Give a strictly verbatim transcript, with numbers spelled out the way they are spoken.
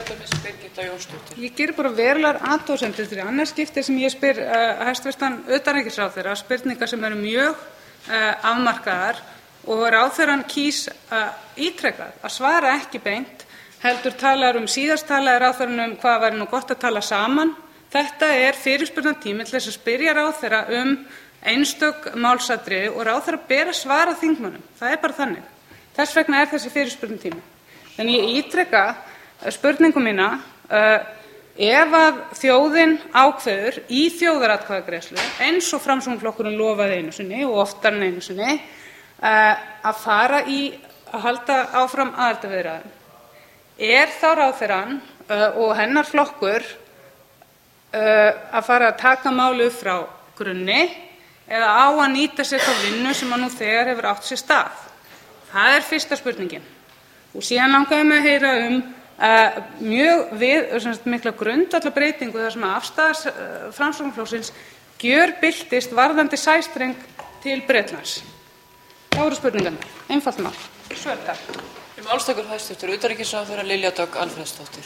Ég geri bara verulegar athugasemdir til annars skipti sem ég spyr uh, hæstvirtan utanríkisráðherra spurningar sem eru mjög uh, afmarkaðar og ráðherrann kýs uh, ítrekað að svara ekki beint, heldur talar um síðast talaði ráðherrann um hvað væri nú gott að tala saman. Þetta er fyrirspurnatími til þess að spyrja ráðherra um einstök málsatriði og ráðherra ber að svara þingmönnum. Það er bara þannig. Þess vegna er þessi fyrirspurnatími. Þannig ég ítreka spurningu mína, uh, ef að þjóðin ákveður í þjóðaratkvæðagreiðslu, eins og Framsóknarflokkurinn lofaði einu sinni og oftar en einu sinni, uh, að fara í að halda áfram aðildarviðræðum, er þá ráðherrann uh, og hennar flokkur uh, að fara að taka málið frá grunni eða á að nýta sér þá vinnu sem að nú þegar hefur átt sér stað? Það er fyrsta spurningin. Og síðan langaði mig að heyra um uh, mjög við, sagt, mikla grundvallarbreytingu þar sem að afstaða uh, Framsóknarflokksins gjörbyltist varðandi sæstreng til Bretlands. Það voru spurningarnar. Einfalt mál. Svör takk. Um málstakur hæstv. utanríkisráðherra Lilja Dögg Alfreðsdóttir.